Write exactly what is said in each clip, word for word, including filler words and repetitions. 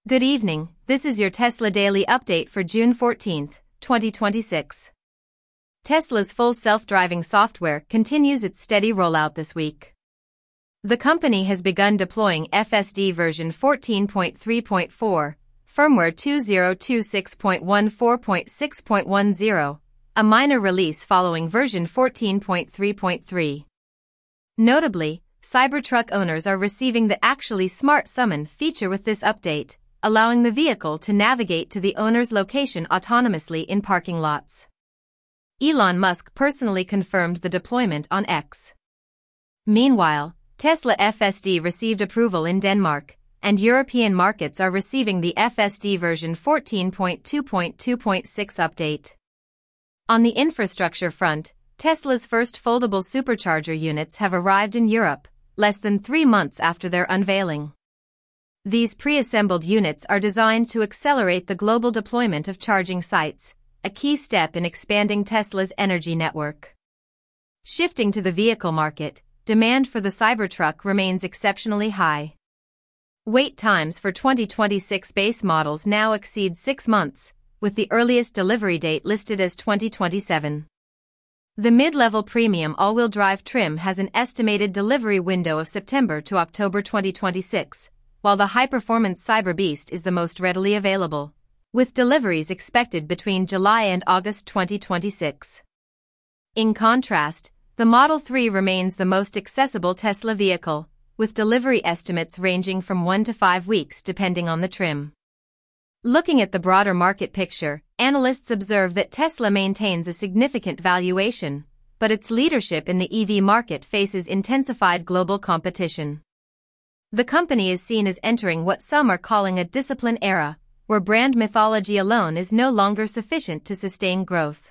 Good evening, this is your Tesla Daily Update for June fourteenth, twenty twenty-six. Tesla's full self-driving software continues its steady rollout this week. The company has begun deploying F S D version fourteen point three point four, firmware two thousand twenty-six point fourteen point six point ten, a minor release following version fourteen point three point three. Notably, Cybertruck owners are receiving the Actually Smart Summon feature with this update, allowing the vehicle to navigate to the owner's location autonomously in parking lots. Elon Musk personally confirmed the deployment on X. Meanwhile, Tesla F S D received approval in Denmark, and European markets are receiving the F S D version fourteen point two point two point six update. On the infrastructure front, Tesla's first foldable supercharger units have arrived in Europe, less than three months after their unveiling. These pre-assembled units are designed to accelerate the global deployment of charging sites, a key step in expanding Tesla's energy network. Shifting to the vehicle market, demand for the Cybertruck remains exceptionally high. Wait times for twenty twenty-six base models now exceed six months, with the earliest delivery date listed as twenty twenty-seven. The mid-level premium all-wheel drive trim has an estimated delivery window of September to October twenty twenty-six, while the high-performance Cyberbeast is the most readily available, with deliveries expected between July and August twenty twenty-six. In contrast, the Model three remains the most accessible Tesla vehicle, with delivery estimates ranging from one to five weeks depending on the trim. Looking at the broader market picture, analysts observe that Tesla maintains a significant valuation, but its leadership in the E V market faces intensified global competition. The company is seen as entering what some are calling a discipline era, where brand mythology alone is no longer sufficient to sustain growth.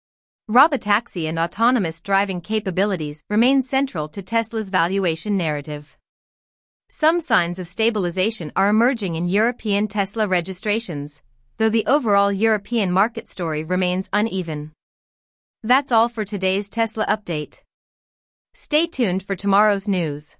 Robotaxi and autonomous driving capabilities remain central to Tesla's valuation narrative. Some signs of stabilization are emerging in European Tesla registrations, though the overall European market story remains uneven. That's all for today's Tesla update. Stay tuned for tomorrow's news.